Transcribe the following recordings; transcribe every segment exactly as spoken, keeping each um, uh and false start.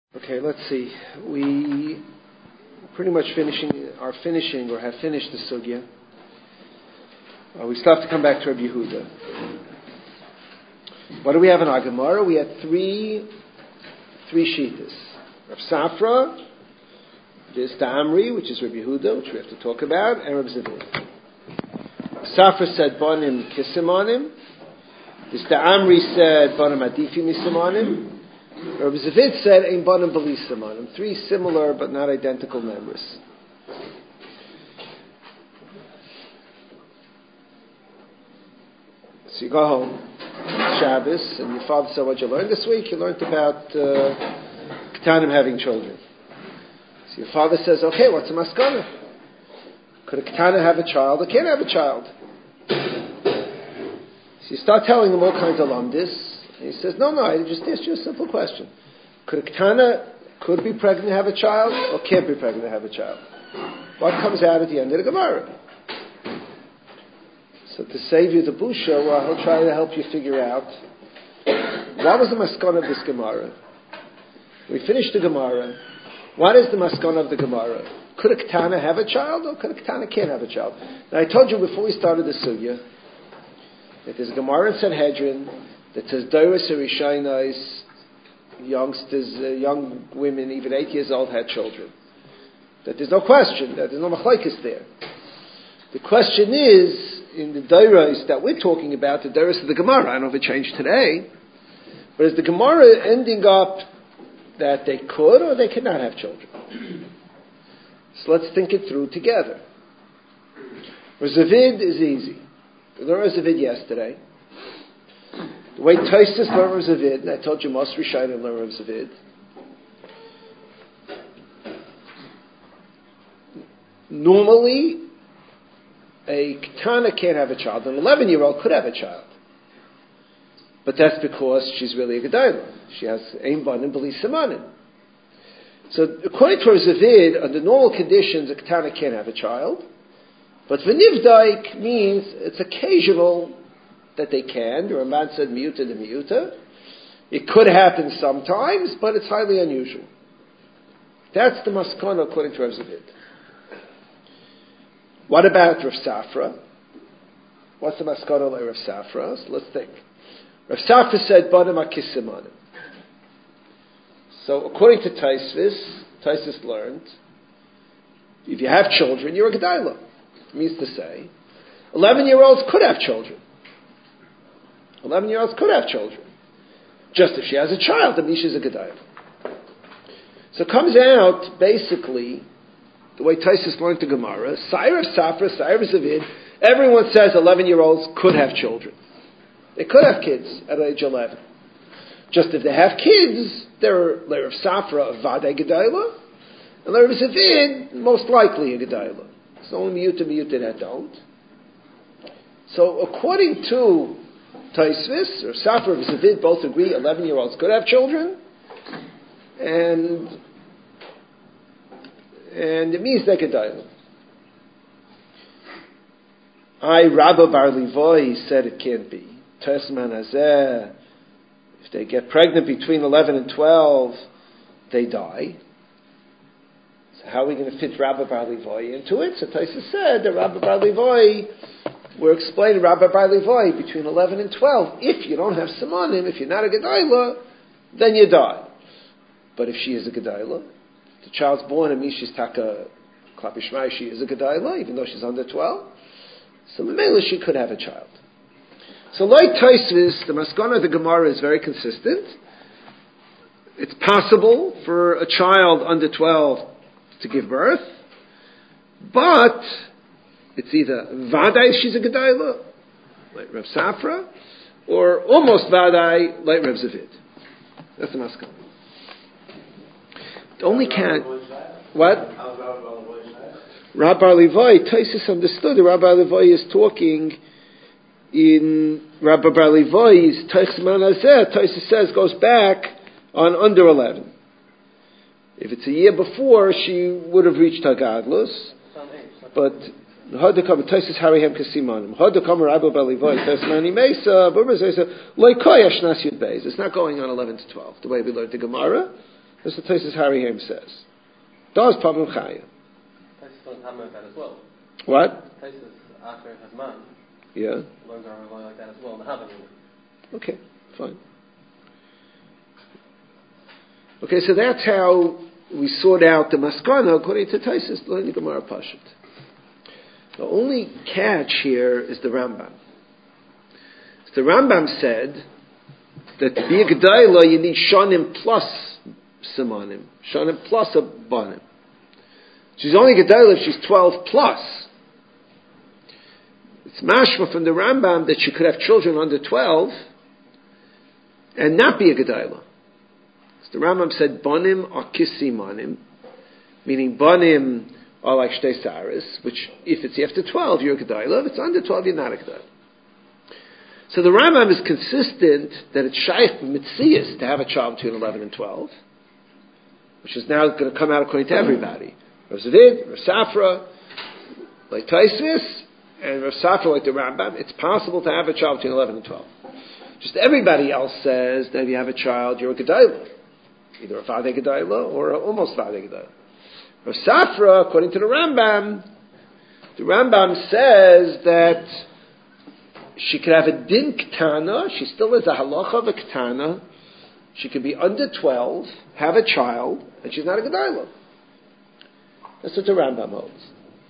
Okay, let's see. We pretty much finishing are finishing or have finished the sugya. Uh, we still have to come back to Rabbi Yehuda. What do we have in our Gemara? We had three three shittas. Rav Safra, there's Ta'amri, which is Rabbi Yehuda, which we have to talk about, and Rav Zavid. Safra said Banim Kisimonim. This Ta'amri said Banim Adifi Misimonim. Rabbi Zavid said Ein Banim Balisimonim. Three similar but not identical members. So you go home, Shabbos, and your father said, what you learned this week? You learned about uh, Ketanim having children. So your father says, okay, what's the maskana? Could a Ketana have a child or can't have a child? So you start telling him all kinds of lamdis, and he says, no, no, I just asked you a simple question. Could a Ketana could be pregnant to have a child or can't be pregnant to have a child? What comes out at the end of the Gemara? So to save you the busha, well, he'll try to help you figure out what was the maskana of this Gemara. We finished the Gemara. What is the maskana of the Gemara? Could a Ketana have a child or could a Ketana can't have a child? Now I told you before we started the sugya that there's a Gemara in Sanhedrin that says Doros Rishonos, youngsters, uh, young women, even eight years old, had children. That there's no question, that there's no machlokes there. The question is, in the Doros that we're talking about, the Doros of the Gemara, I don't know if it changed today, but is the Gemara ending up that they could or they could not have children? So let's think it through together. Zavid is easy. We learned Zavid yesterday. The way Tosfos learned Zavid, and I told you most Rishonim learn Zavid. Normally, a Ketana can't have a child. An eleven-year-old could have a child. But that's because she's really a Gedailah. She has Ein Banim B'li Simanim. So according to Zavid, under normal conditions, a Ketana can't have a child. But V'nivdaik means it's occasional that they can. The Ramban said Miyuta de Miyuta. It could happen sometimes, but it's highly unusual. That's the maskana according to Rav Zavid. What about Rav Safra? What's the maskana like Rav Safra? So let's think. Rav Safra said Banim Akisimanim. So according to Tosfos, Tosfos learned, if you have children, you're a Gedailah. It means to say, eleven-year-olds could have children. eleven-year-olds could have children. Just if she has a child, that means she's a Gedailah. So it comes out, basically, the way Tosfos learned the Gemara, Sire of Safra, Sire of Zavid, everyone says eleven-year-olds could have children. They could have kids at age eleven. Just if they have kids, they're Leir of Safra, a Vadei Gedailah, and Leir of Zavid, most likely a Gedailah. It's only Miyuta Miyuta that don't. So according to Tosfos, or Safra and Zavid both agree eleven-year-olds could have children, and and it means they're Gedailah. I, Rabba Bar Levoy, said it can't be. Tosman Hazeh, if they get pregnant between eleven and twelve, they die. So how are we going to fit Rabba Bar Levoy into it? So Tosfos said that Rabba Bar Levoy, we're explaining Rabba Bar Levoy between eleven and twelve. If you don't have Simonim, if you're not a Gedailah, then you die. But if she is a Gedailah, the child's born and Mishi's Taka Klapi Shmai, she is a Gedailah, even though she's under twelve. So Mamela, she could have a child. So like Tosfos, the maskana of the Gemara is very consistent. It's possible for a child under twelve to give birth, but it's either Vadai, she's a Gedailah, like Rav Safra, or almost Vadai, like Rav Zavid. That's the maskana. The only can what? Rabbi Levoy, Tosfos understood that Rabbi Levoy is talking in Rabbi Bar Levoy's Tosman Hazeh. Tosfos says goes back on under eleven. If it's a year before, she would have reached her gadlus. But Hadakam Tosfos Harihem Kasimanim. Hadakam Rabbi Bar Levoy Tosmani Mesa. Burma says Loikoyash Nas Yud Beis. It's not going on eleven to twelve the way we learned the Gemara. That's what Tosfos Harihim says. Does Pamim Chaya. Tosfos doesn't have like that as well. What? Tosfos after Hazman. Yeah. Learns our like that as well. Okay, fine. Okay, so that's how we sort out the maskana according to Tosfos learning Gemara Pashut. The only catch here is the Rambam. So the Rambam said that to be a Gedaila you need Shanim plus Simanim. Shanim plus a Banim. She's only Gedaila if she's twelve plus. It's mashma from the Rambam that she could have children under twelve and not be a Gedaila. So the Rambam said Banim are Kisimanim, meaning Banim are like Shtei Saras, which if it's after twelve you're a Gedaila, if it's under twelve you're not a Gedaila. So the Rambam is consistent that it's shaykh mitzias to have a child between eleven and twelve, which is now going to come out according to everybody. Rav Zavid, Rav Safra, like Tosfos, and Rav Safra like the Rambam. It's possible to have a child between eleven and twelve. Just everybody else says that if you have a child, you're a Gedaila. Either a Vadei Gedaila or a almost Vadei Gedaila. Rav Safra, according to the Rambam, the Rambam says that she could have a din ketana. She still has a halacha of a ketana. She could be under twelve, have a child, and she's not a gedaila. That's what the Rambam holds.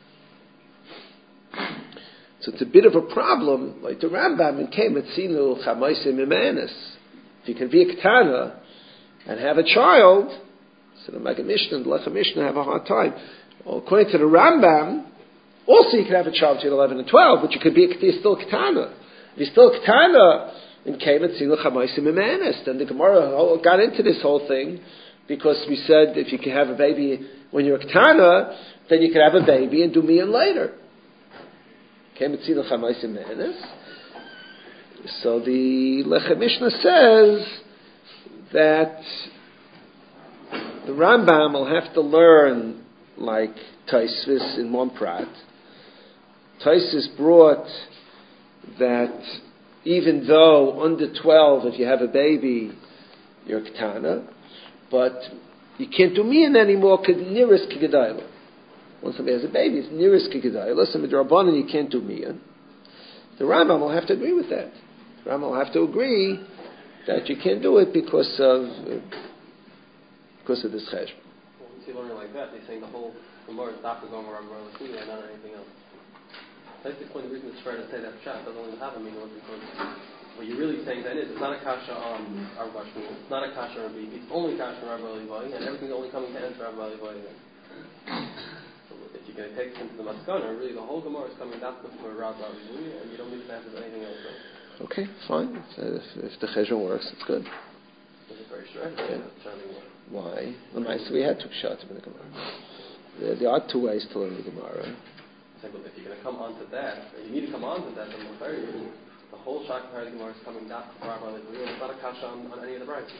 So it's a bit of a problem, like the Rambam in Kemetzinu Chamaisim Imanis. If you can be a ketana and have a child, so the Maggid Mishnah and the Lechem Mishnah have a hard time. Well, according to the Rambam, also you can have a child between eleven and twelve, but you could be a, you're still a ketana. If you're still a ketana in Kemetzinu Chamaisim Imanis, then the Gemara got into this whole thing because we said if you can have a baby when you're a ketana, then you can have a baby and do miyan later. Kemetzinu Chamaisim Imanis. So the Lechem Mishnah says that the Rambam will have to learn like Tosfos in one prat. Tosfos brought that even though under twelve, if you have a baby, you're ketana, but you can't do miyan anymore because nearest kigedayla. Once somebody has a baby, it's nearest kigedayla. So midrabanan you can't do miyan. The Rambam will have to agree with that. The Rambam will have to agree that you can't do it because of uh, because of this cheshbon. Well, if you learn it like that, they're saying the whole Gemara is not going around and not anything else. That's the point. The reason it's fair to say that shot doesn't even have a meaning because what you're really saying then is it's not a kasha on Rav Shmuel, it's not a kasha on Rabbi, it's only kasha on Rav Levi, and everything's only coming to answer Rav Levi. So if you're going to take it into the maskana, really the whole Gemara is coming down for Rav Levi, and you don't need to answer anything else. Though. Okay, fine. So if, if the cheshbon works, it's good. It's very strange. Yeah. Why? So we had two shots in the Gemara. There, there are two ways to learn the Gemara. If you're going to come onto that, you need to come onto that, then the whole Shak Paradi Gemara is coming down from Rabbi Levi. It's not a kasha on, on any of the brides.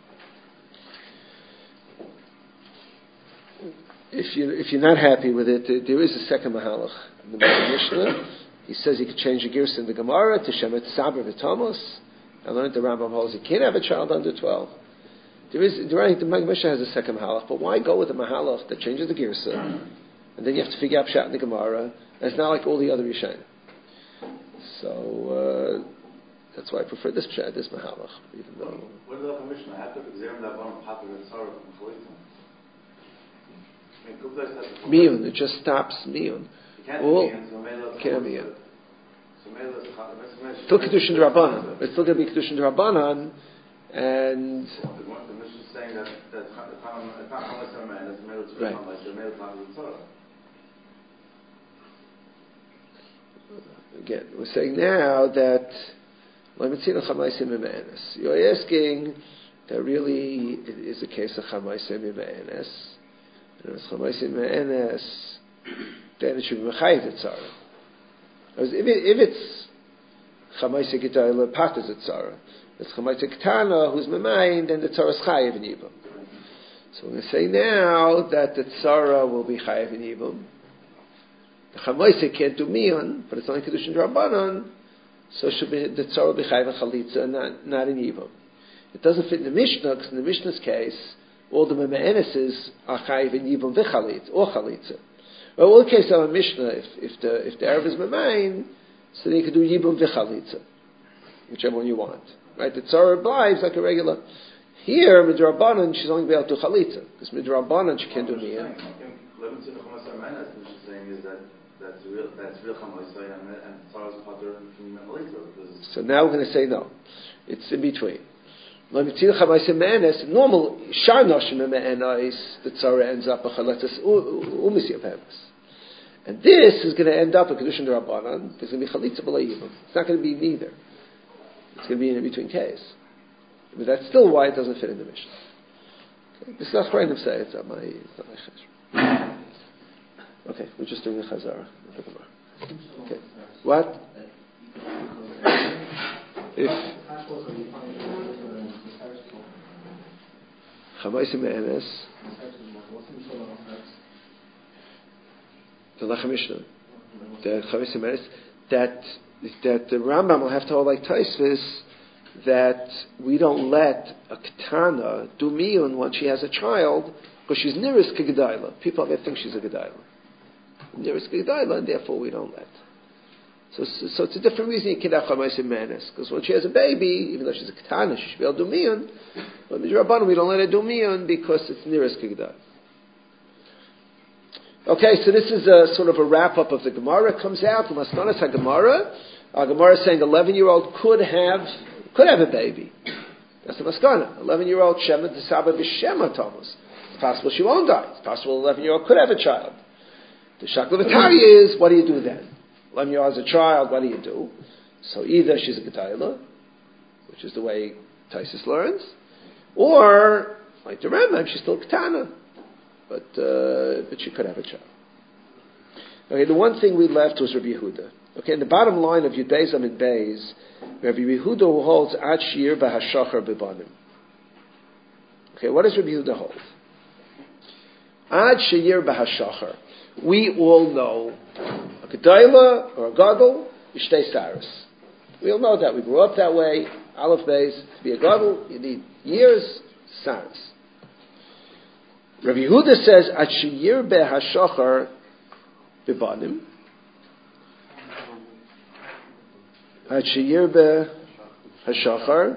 If you if you're not happy with it, there, there is a second mahalach in the Mishnah. He says you could change the gears in the Gemara to Shemet Saber V'Tomos. I learned the Rambam holds you can't have a child under twelve. There is there, the Mishnah has a second mahalach, but why go with the mahalach that changes the girsa? And then you have to figure out pshat in the Gemara. And it's not like all the other Rishonim. So uh, that's why I prefer this pshat, this mahalach, even though. What is the Mishnah? I have to examine that one part of the Torah completely. Miyun, it just stops miyun. You can't well, miyun. Can't miyun. Still kedushin d'Rabbanan. It's still going to be kedushin d'Rabbanan, and. The Mishnah is saying that that it's not how much a man is male to become like the male part of the Torah. Again, we're saying now that you're asking that really it is a case of chamaisim ime'enes. And if it's chamaisim ime'enes, then it should be mechayiv etzara. If it's chamaisim ketana patas etzara, it's chamaisim ketana who's memayin, then the tzara is chayiv in yibam. So we're going to say now that the tzara will be chayiv in yibam. The Chamaisa can't do miyan, but it's only kedushin d'Rabbanan, so it should be the tzara will be chayv and chalitza, not not in yibam. It doesn't fit in the Mishnah because in the Mishnah's case, all the Mema'eneses are chayiv in Yibum v'chalitza, or chalitza. Well, in the case of a Mishnah, if, if the if the Erev is Memain, so then you can do Yibum v'chalitza, whichever one you want. Right? The Tzara obliges like a regular. Here, Midrabanan, she's only going to be able to do chalitza, because Midrabanan she can't do Miyah. That's real. That's real chalitza, and and Tzara's pater from chalitza. So now we're going to say no. It's in between. Normal shar noshim me'enais, the tzara ends up a chaletzas umisya pemes, and this is going to end up a kedushin derabanan. There's going to be chalitza b'lei yibum. It's not going to be neither. It's going to be an in between case. But that's still why it doesn't fit in the Mishnah. Okay. This is not Chayim say. It's not my. It's not my cheshire. Okay, we're just doing a chazara. Okay, what? If Chamaisim Me'enes, the Lechem Mishnah, the Chamaisim Me'enes, that that the Rambam will have to hold like Taisvis that we don't let a Ketana do miyun when she has a child because she's nearest to Gedailah. People may think she's a Gedailah. Nearest to Gedailah, and therefore we don't let. So, so, so it's a different reason you can't have Chamaisim Me'enes, because when she has a baby, even though she's a Ketana, she should be able to do miyun. But Midrabanan, we don't let her do miyun because it's nearest Gedailah. Okay, so this is a sort of a wrap-up of the Gemara. It comes out, the Maskonas HaGemara. Our Gemara is saying eleven-year-old could have could have a baby. That's the Maskana. eleven-year-old Shema T'Saba B'Shema Thomas. It's possible she won't die. It's possible eleven-year-old could have a child. The Shaklavatari is, what do you do then? eleven-year-old has a child, what do you do? So either she's a Gedailah, which is the way Taisus learns, or, like the Rambam, she's still Ketana. But uh, but she could have a child. Okay, the one thing we left was Rabbi Yehuda. Okay, in the bottom line of Yud Beis Amid Beis, Rabbi Yehuda who holds Ad Shir B'Hashachar B'Banim. Okay, what does Rabbi Yehuda hold? Ad Shir B'Hashachar. We all know a Gedailah or a Gadol is Shtei Saras. We all know that. We grew up that way. Aleph Beis, to be a Gadol, you need years, Saras. Rabbi Yehuda says, Ad Shir B'Hashachar B'Banim. Ad Shir B'Hashachar.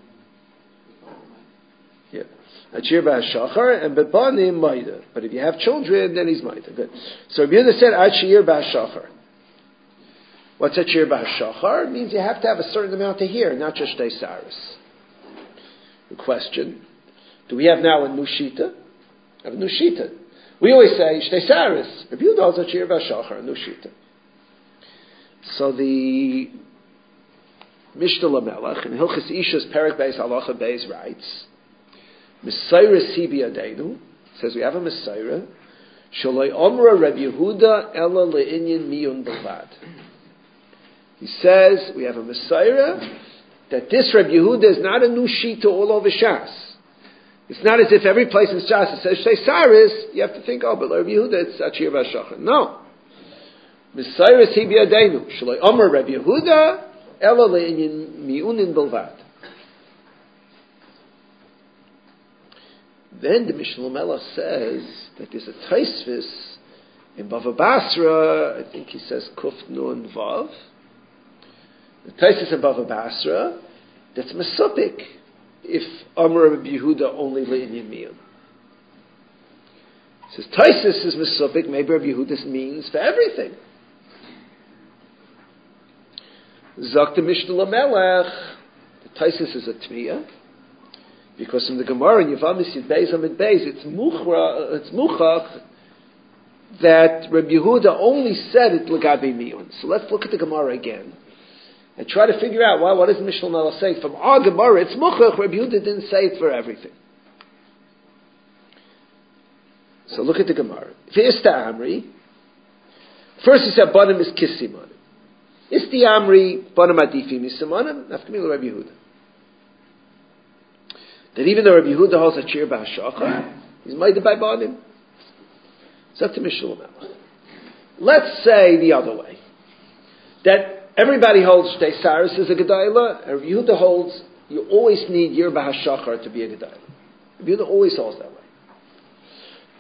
Yeah. Ad Shir B'Hashachar, and B'Banim Maida. But if you have children, then he's Maida. Good. So Rabbi Yehuda said, Ad Shir B'Hashachar. What's Ad Shir B'Hashachar? It means you have to have a certain amount to hear, not just Shtei Saras. The question, do we have now a Nushita? Have a Nushita. We always say Shtei Saras. Rabbi Yehuda holds Ad Shir B'Hashachar, Nushita. So the Mishnah Lamelech in Hilchas Ishus Perek Beis Halacha Beis writes, Messiris Hi B'Yadeinu, says we have a Messiah, Shaloi Omra Rabbi Yehuda Ela Le'inyan Miyun B'Vad. He says we have a Messiah that this Rabbi Yehuda is not a Nushita all over Shas. It's not as if every place in Shas it says Shtei Saras, you have to think, oh, but Rabbi Yehuda, it's Ad Shir B'Hashachar. No. Messiah Hi B'Yadeinu. Shaloi Omer Rabbi Yehuda, Ela Le'inyan Miyunin Bilvad. Then the Mishnah Melech says that there's a Taisvis in Bava Basra, I think he says Kuf Nun Vav. The Taisvis in Bava Basra, that's Mesupik. If Amar Rabbi Yehuda only le'inyan miyun. It says Taisus is Mesupik, maybe Rabbi Yehuda means for everything. Zakta Mishnah Lamelech, the Taisus is a Tmiya, because in the Gemara in Yavamis Yud Beis Amid Beis, it's muchra, it's muchach that Rabbi Yehuda only said it l'gabi miyun. So let's look at the Gemara again and try to figure out, well, what does Mishnah Melech say? From our Gemara, it's muchach, Rabbi Yehuda didn't say it for everything. So look at the Gemara. V'ista Amri, first he said, Banim is Kissimanim. Isti Amri, Banim Adifim is Simanim, Nafkamil Rabbi Yehuda. That even though Rabbi Yehuda holds a Shir B'Hashachar, he's made by Banim. So that's the Mishnah Melech. Let's say the other way. That everybody holds Shtei Saras as a Gedailah, and Rabbi Yehuda holds you always need Yir B'Hashachar to be a Gedailah. Rabbi Yehuda always holds that way.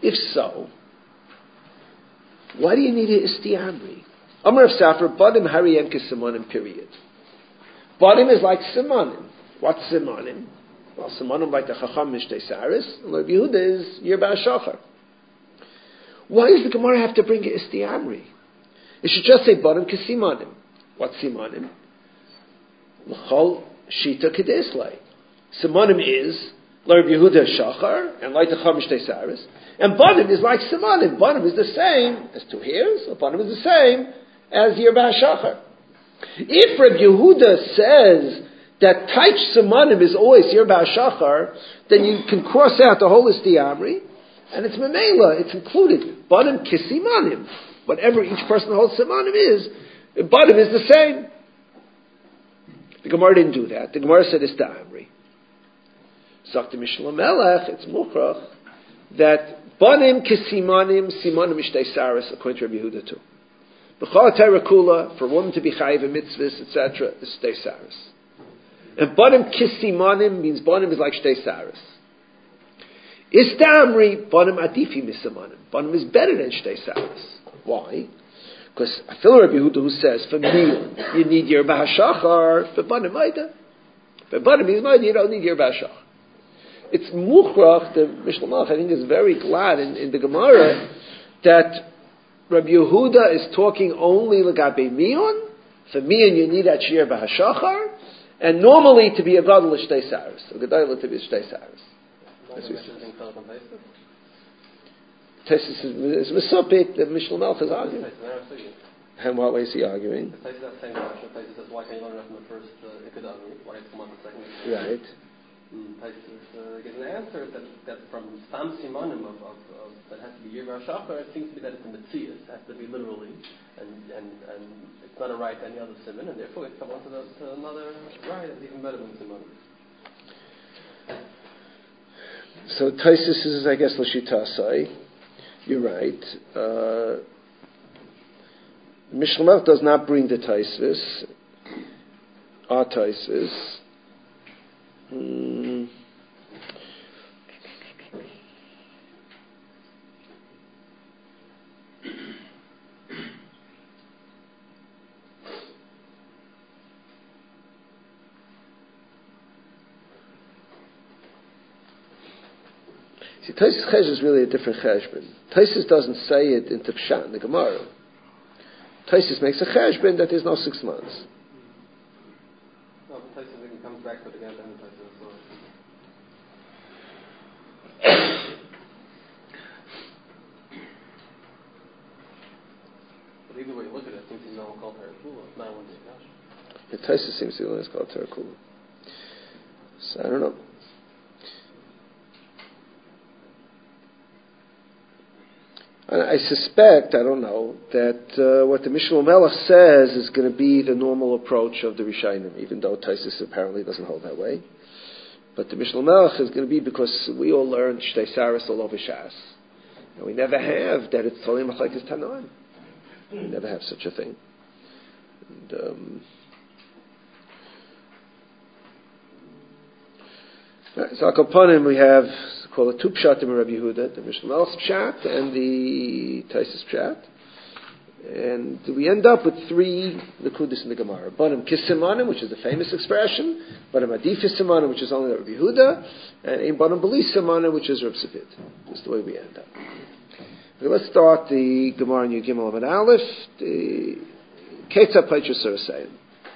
If so, why do you need a istiamri? Amar of Safar, Badim Hariyem Kisimonim, period. Badim is like Simonim. What's Simonim? Well, Simonim like the Chacham Mishtei Saris, and Rabbi Yehuda is Yirba Shachar. Why does the Gemara have to bring a istiamri? It should just say Badim Kisimonim. What's Simonim? L'chol Shita Kedeslai. Simonim is Rabbi Yehuda Shachar, and like the Chacham Mishtei Saris. And Badim is like Simonim. Badim is the same as two hairs, or Badim is the same as Yirba Shachar. If Rabbi Yehuda says that Taich Simonim is always Yirba Shachar, then you can cross out the whole Istiamri, and it's Memela, it's included. Badim Kisimonim. Whatever each person holds Simonim is, Badim is the same. The Gemara didn't do that. The Gemara said Istiamri. Zakti Mishnah Melech, it's Mukhrach, that Banim Kisimonim, Simonim Mishtei Saris, according to Rabbi Yehuda too. B'chol Torah Kula, for a woman to be chayiv in mitzvahs, et cetera, is Shtei Saris. And Banim Kisimonim means Banim is like Shtei Saris. Istamri, Banim Adifi Misimonim. Banim is better than Shtei Saris. Why? Because I feel Rabbi Yehuda who says, for meal, you need Yirba HaShachar, for Banim Maida. For Banim is Maida, you don't need Yirba HaShachar. It's Mukhrach, the Mishnah Malach, I think, is very glad in, in the Gemara that Rabbi Yehuda is talking only L'gabe Mion. For Mion, you need that Shir B'Hashachar. And normally to be a Gadol is Shtei Saris. A Gadol to be Shtei Saris. That's what he says. Tesis is Mesopit, the Mishnah Malach is arguing. And what way is he arguing? The place is that same question. The place says, why can't you learn enough from the first Ikadami? Why it's come on the second? Right. Taisus uh, gives an answer that, that from Stam Simonim of, of, of that has to be Yirba Shachar, it seems to be that it's a Metzias, it has to be literally, and, and, and it's not a right to any other Simon, and therefore it's come on to, the, to another right that's even better than Simonim. So Taisus is, I guess, L'Shitasai. You're right. Uh, Mishnah Malach does not bring the Taisus. Our Taisus. Hmm. See, Taisus Chesh is really a different cheshbon. Taisus doesn't say it into Pshat in the Gemara. Taisus makes a cheshbon that there's no six months. No, but Taisus again comes back to it again, then Taisus. But either way you look at it, it seems he's not called Terakula. Not one discussion. Yeah, Taisus seems to be the one that's called Terakula. So I don't know. I suspect, I don't know, that uh, what the Mishnah Melech says is going to be the normal approach of the Rishonim, even though Taisus apparently doesn't hold that way. But the Mishnah Melech is going to be because we all learned Shtei Saris all over Shas. And we never have that it's Tolim Machlekes Tanoim. We never have such a thing. And, um, right, so Akoponim we have call it two pshatim in Rabbi Yehuda, the Mishnah Melech's pshat and the Taisus pshat, and we end up with three Nekudis in the Gemara. Banim Kisimanim, which is the famous expression, Banim Adifis Simanim, which is only Rabbi Yehuda, and Ein Banim Belis Simanim, which is Reb Safid. That's the way we end up. Okay, let's start the Gemara in Yud Gimel Amud Aleph. The Ketzah Peicher Sarasein.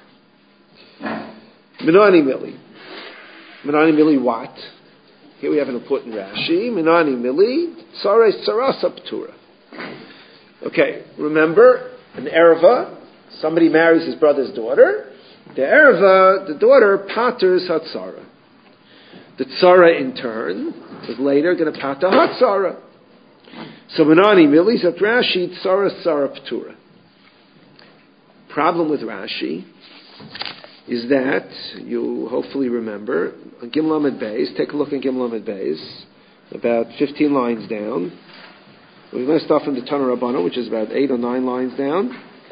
Minani Mili. Minani Mili what? Here we have an important Rashi. Minani Mili, Tzares Tzarasa P'tura. Okay, remember, an Ereva, somebody marries his brother's daughter. The Ereva, the daughter, paters Hatzara. The Tzara, in turn, is later going to pater Hatzara. So Minani Mili, Zat Rashi, Tzares Tzara P'tura. Problem with Rashi is that, you hopefully remember, on Gimel Amud Beis, take a look at Gimel Amud Beis, about fifteen lines down. We're going to start from the Tana Rabbana, which is about eight or nine lines down.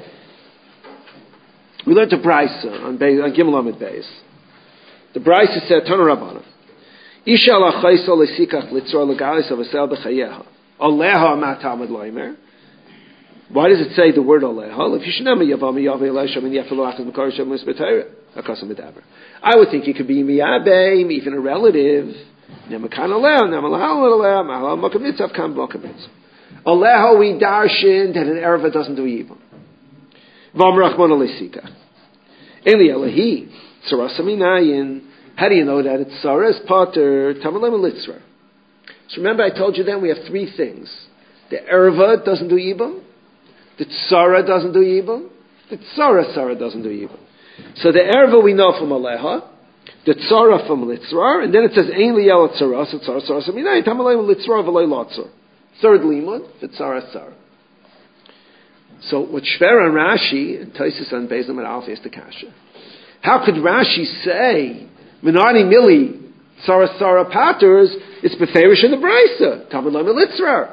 We learned a Brisa on, Beis, on Gimel Amud Beis. The Brisa said, Tana Rabbana, Isha l'chayso l'sikach litzor l'galis avasel b'chayeha. Aleha ma Talmud Leimer. Why does it say the word Aleha? If you should name Yavam Yavei Elisha, I mean Yafalo Achaz Makar Shem Lisbetayra, Akasam Medaber. I would think it could be Miyabeim, even a relative. Nemakan Aleha, Nemalahal Aleha, Mahal Makamitzav Kam Makamitzav. Aleha we darshan that an erva doesn't do evil. Vam Rachman Alisika. Eli Elahi, Sarasaminayin. How do you know that? It's Saras Potter, Tamalim Litzra. So remember I told you then we have three things. The erva doesn't do evil. The tzara doesn't do evil. The tzara tzara doesn't do evil. So the erva we know from Aleha. The tzara from Litzra. And then it says, Ein liyel tzara, so tzara tzara saminai, Tamalim Litzra v'lei lotzor. Third limud, the tzara tzara. So what Shver and Rashi, and Taisus and Bezim and Alpha is the kasha. How could Rashi say, Menani Mili, tzara tzara paters, it's beferish in the Brisa. Tamalim Litzra.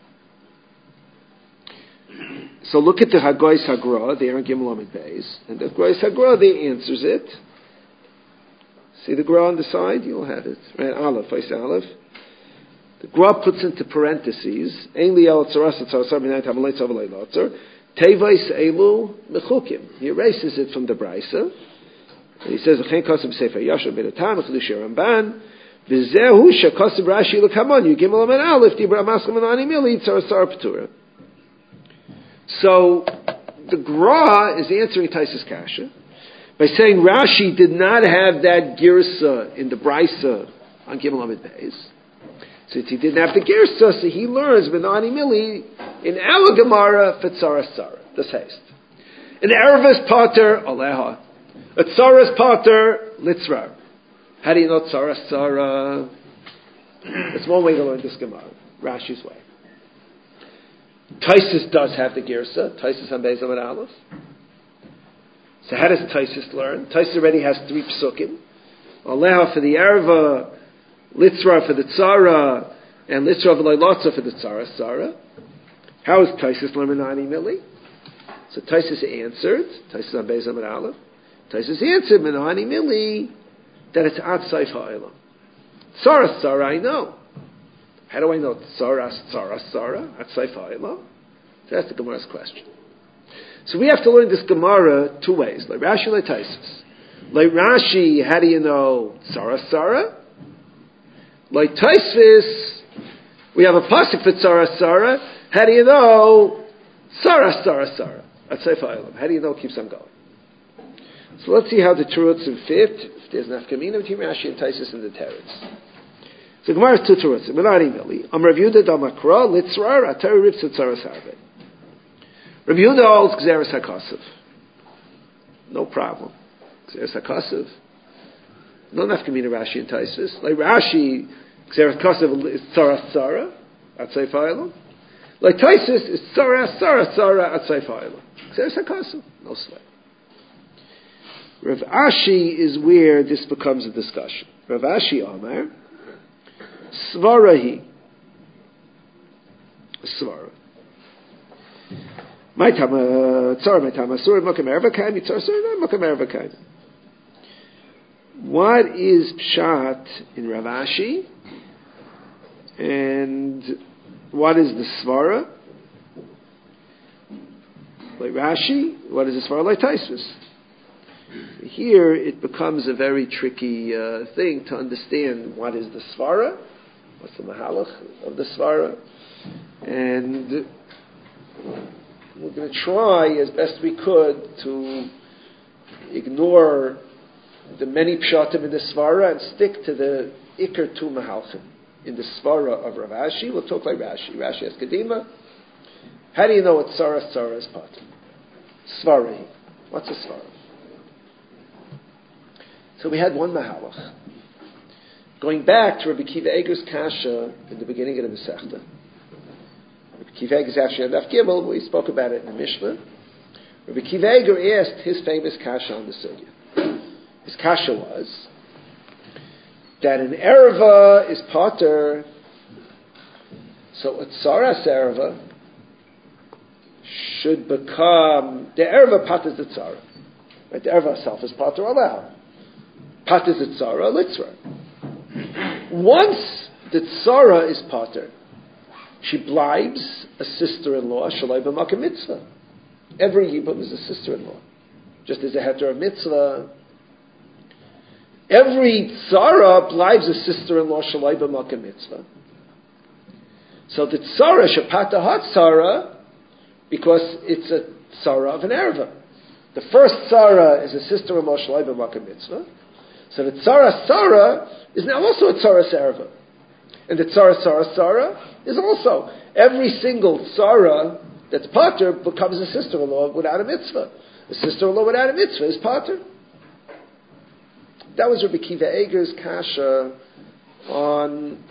So look at the Hagoyis Hagra there in Gimel Amid Beis, and the Hagoyis Hagra there answers it. See the Gra on the side? You'll have it. Right, Aleph, I say Aleph. The Gra puts into parentheses, Ein liyel tzaras tzaras minay tamalei tzavalei lotzor, Tevais elu mechukim. He erases it from the Brisa. And he says, Chen kasim sefer Yashar b'natan v'chedush Ramban, v'zehu shekasim Rashi l'kamon, you Gimel Amid Aleph, dibra maskam anani mili tzaras tzara petura. So, the Gra is answering Taisus Kasha by saying Rashi did not have that girsa in the Brisa on Gimel Amid Beis. Since he didn't have the girsa, so he learns Benani Mili in our Gemara for Tzara Tzara. This haste. An Ervis Potter, Aleha. A Tzaras Potter, Litzra. How do you know Tzara Tzara? That's one way to learn this Gemara. Rashi's way. Taisus does have the girsa. Taisus on Beis Amid Aleph. So how does Taisus learn? Taisus already has three psukim. Aleha for the erva, Litzra for the tzara, and Litzra v'lei lotza for the tzara tzara. How is Taisus learning Menani Mili? So Taisus answered. Taisus on Beis Amid Aleph. Taisus answered Menani Mili that it's outside ha'olam. Tzara tzara I know. How do I know tzara, tzara, tzara? At Seifa Ilah? So that's the Gemara's question. So we have to learn this Gemara two ways. Like Rashi, like Taisus. Like Rashi, how do you know tzara, tzara? Like Taisus, we have a pasuk for tzara, tzara. How do you know tzara, tzara, tzara? At Seifa Ilah. How do you know it keeps on going? So let's see how the Terutzim fit. If there's an afkamina between Rashi and Taisus and the Teretz. So Gemara is two Terutzim. Menani Mili. Am Rav Yehuda da Makra Litzrar Atari Rips Tzaras Harbe. Rav Yehuda holds Gzeres HaKasav. No problem. Gzeres HaKasav. No nafkamina Rashi and Taisus. Like Rashi, Gzeres HaKasav is Tzaras Tzara at Seifa Ilah. Like Taisus is Tzara Tzara Tzara at Seifa Ilah. Gzeres HaKasav. No sweat. Rav Ashi is where this becomes a discussion. Rav Ashi Amar Svarahi. Svara. My time, tzara, my time, asur, mokam ervakaim, yitzar, asur, mokam ervakaim. What is pshat in Rav Ashi? And what is the svara? Like Rashi, what is the svara? Like Taisus. Here it becomes a very tricky uh, thing to understand what is the svara. What's the mahalach of the svara? And we're going to try as best we could to ignore the many pshatim in the svara and stick to the ikar tu mahalchim in the svara of Rav Ashi. We'll talk like Rashi. Rashi has Kedima. How do you know what tzara tzara is part? Svara. What's a svara? So we had one mahalach. Going back to Rabbi Kiva Eger's kasha in the beginning of the Masechta. Rabbi Kiva Eger is actually on Daf Gimel. We spoke about it in the Mishnah. Rabbi Kiva Eger asked his famous kasha on the sugya. His kasha was that an erva is pater, so a tzaras erva should become the erva pater the tzara. Right? The erva itself is pater aleha. Pater the tzara litzra. Once the tzara is pater, she blibes a sister-in-law, shalai b'makom mitzvah. Every yibum is a sister-in-law. Just as a heter mitzvah. Every tzara blibes a sister-in-law, shalai b'makom mitzvah. So the tzara, shapata ha-tzara, because it's a tzara of an erva. The first tzara is a sister-in-law, shalai b'makom mitzvah. So the tzara tzara is now also a tzara erva. And the tzara tzara tzara is also, every single tzara that's pater becomes a sister-in-law without a mitzvah. A sister-in-law without a mitzvah is pater. That was Rabbi Kiva Eger's kasha on,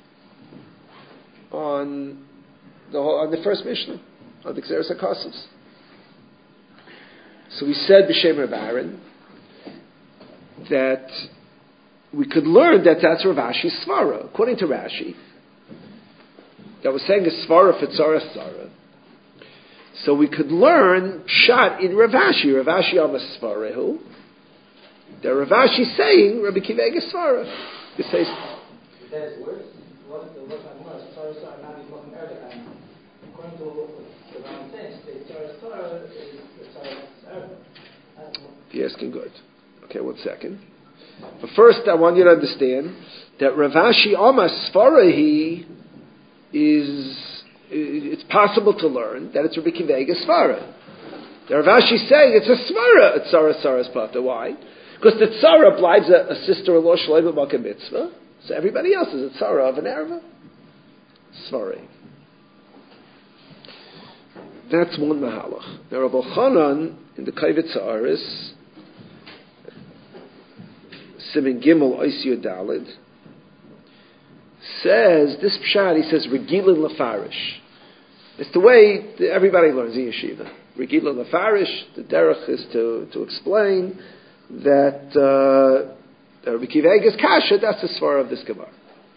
on, the, on the first Mishnah, on the Xeris HaKosovs. So we said b'shem Reb Aaron that we could learn that that's Rav Ashi's svara. According to Rashi, that was saying a svara for tzara tzara. So we could learn pshat in Rav Ashi. Rav Ashi am a svarehu. That Rav Ashi saying Rabbi Kiva Eger svara. It says. That is worse. What the what I'm more tzara tzara not even looking at it. According to the Ram says, the tzara tzara is the tzara tzara. You're asking good. Okay, one second. But first, I want you to understand that Rav Ashi Amar Svarahi is, it's possible to learn that it's Rabbi Kiva Eger Svara. The Rav Ashi is saying it's a Svara, it's Tzara Tzara's Pata. Why? Because the Tzara blives a, a sister-in-law, Shalai b'makom mitzvah, so everybody else is a Tzara of an Erva. Svarahi. That's one Mahalach. Now, Rabbi Chanan in the Kaivetz Haaretz, Simin Gimel Oisio Dalid, says, this pshat, he says, Regilin Lefarish. It's the way that everybody learns in yeshiva. Regilin Lefarish, the derech is to, to explain that uh, Rabbi Kiva Eger's kasha, that's the svara of this Gemara.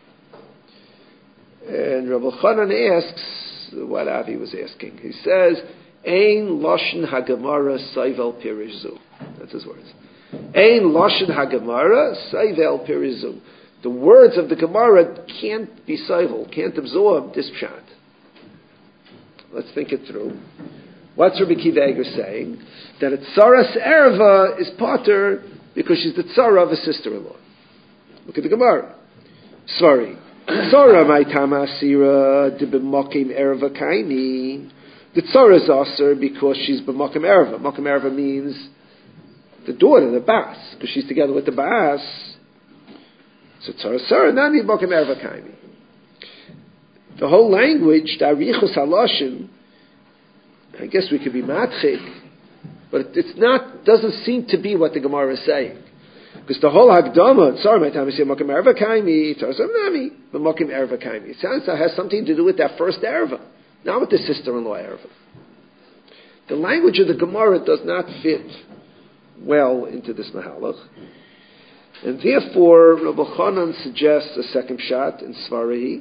And Rabbi Chanan asks, what Avi was asking, he says, Ein Loshen HaGemara Saivel Pirizu. That's his words. Ein Loshen HaGemara Saivel Pirizu. The words of the Gemara can't be saivel, can't absorb this pshat. Let's think it through. What's Rabbi Kiva Eger saying? That a tzaras erva is pater because she's the tzara of a sister-in-law. Look at the Gemara. Sorry. Tzara ma'itama asira de b'mokim erva kaini. The tzara is aser because she's b'mokim erva. Mokim erva means the daughter, the bas, because she's together with the bas. So tzara tzara nani b'mokim erva kaini. The whole language, the arichos haloshin, I guess we could be matchik, but it's not, doesn't seem to be what the Gemara is saying. Because the whole Hagdama, sorry, my time is here, Mokim Erva Kaimi, Tarzam Nami, but Mokim Erva Kaimi. It sounds like it has something to do with that first Erva, not with the sister-in-law Erva. The language of the Gemara does not fit well into this Mahalach. And therefore, Rabbi Chanan suggests a second shot in Svarahi,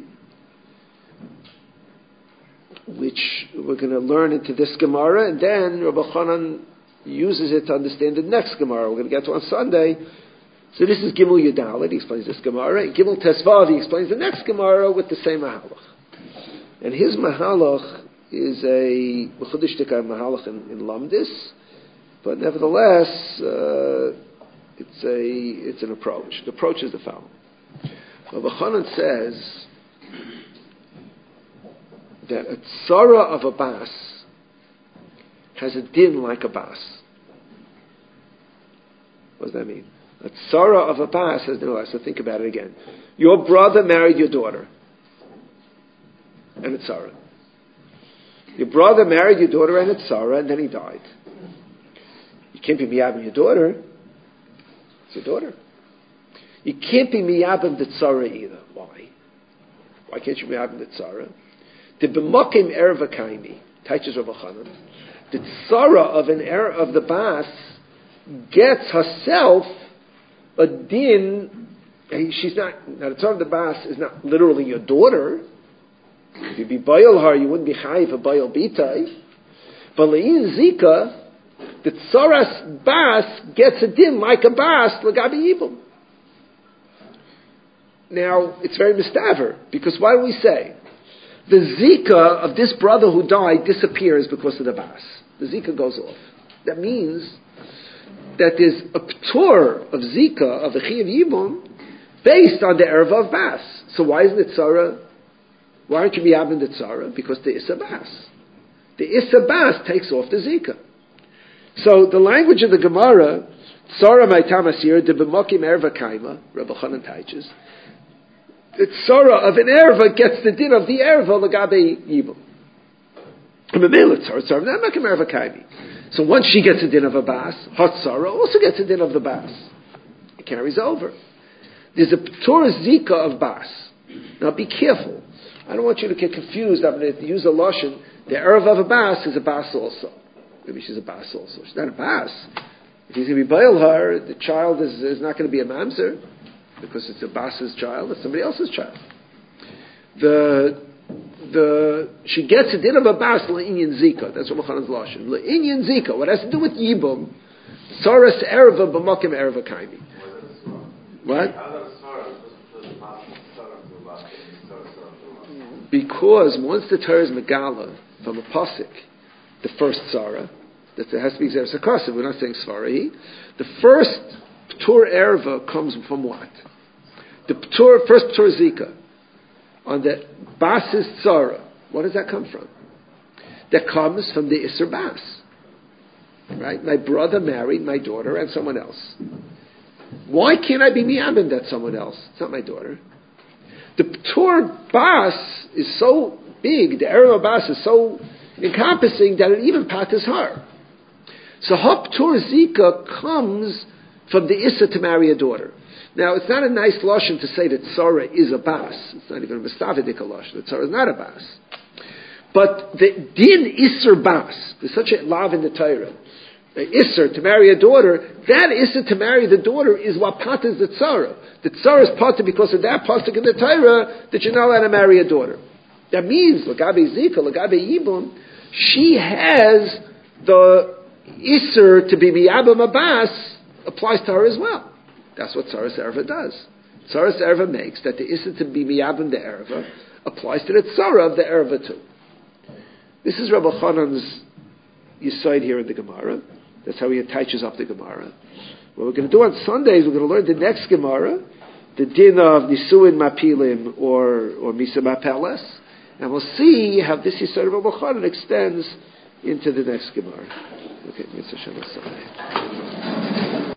which we're going to learn into this Gemara, and then Rabbi Chanan uses it to understand the next Gemara we're going to get to on Sunday. So this is Gimel Yudalit, he explains this Gemara, and Gimel Tesvav, he explains the next Gemara with the same Mahalach. And his Mahalach is a Mechudishtika Mahalach in, in Lamdis, but nevertheless, uh, it's a it's an approach. The approach is the following. Rabbi Chanan says that a tzara of a bas has a din like a bas. What does that mean? A tzara of a bas has no less. So think about it again. Your brother married your daughter, and a tzara. Your brother married your daughter and a tzara, and then he died. You can't be miyabim your daughter. It's your daughter. You can't be miyabim the tzara either. Why? Why can't you be miyabim the tzara? The b'mokim erva kaimi, teaches Rabbi Chanan, the tzara of an er of the bas gets herself a din. She's not. Now the tzara of the bas is not literally your daughter. If you'd be bayil her, you wouldn't be chayiv a bayil bitai. But le'in zika, the tzaras bas gets a din like a bas l'gabi yibum. Now it's very mistaver because why do we say? the zika of this brother who died disappears because of the bas. The zika goes off. That means that there's a p'tur of zika, of the chi of yibum, based on the erva of bas. So why isn't it tzara? Why aren't you miyabim the tzara? Because the issa bas. The issa bas takes off the zika. So the language of the Gemara, tzara maitam asir de b'mokim erva kaima, Rabbi Chanan teaches, the tzara of an erva gets the din of the erva l'gabe yibum. So once she gets a din of a bas, hot tzara also gets a din of the bas. It carries over. There's a p'tur zika of bas. Now be careful. I don't want you to get confused. I'm going to use a lashon. The erva of a bas is a bas also. Maybe she's a bas also. She's not a bas. If he's going to be bail her, the child is, is not going to be a mamzer because it's a bas's child. It's somebody else's child. The the she gets a din of a bas le'inyan zika. That's what Mechanan's lashon. Le'inyan zika. What has to do with yibum? Saras erva b'makim erva kaimi. What? Because once the Torah is megala from a pasuk, the first tzara, that there has to be Xeris HaKasav, we're not saying Svarahi, the first P'tur Erva comes from what? The P'tur, first P'tur Zika, on the Bas's tzara, what does that come from? That comes from the Isser Bas. Right? My brother married my daughter and someone else. Why can't I be miyabim that someone else? It's not my daughter. The P'tur Bas is so big, the Erva Bas is so encompassing that it even patters her. So her P'tur Zika comes from the Issa to marry a daughter. Now, it's not a nice lashon to say that Tzara is a Bas. It's not even a Mistavidik lashon. That Tzara is not a Bas. But the Din Isser Bas, there's such a lav in the Torah, Isser, to marry a daughter, that Isser to marry the daughter is what patters the Tzara. The Tzara is parted because of that pasuk in the Torah that you're not allowed to marry a daughter. That means, Lagabe Zika, Lagabe Yibum, she has the Isser to be Miyabim Abbas applies to her as well. That's what Tzaras Erva does. Tzaras Erva makes that the Isser to be Miyabim the Erva applies to the Tzara of the Erva too. This is Rabbi Chanan's Yisoid here in the Gemara. That's how he attaches up the Gemara. What we're going to do on Sundays, we're going to learn the next Gemara, the din of Nisuin Mapilim or, or Misa Mapeles, and we'll see how this Yisoid of Rabbi Chanan extends into the next Gemara. Okay, Mitzvah Shalom Sunday.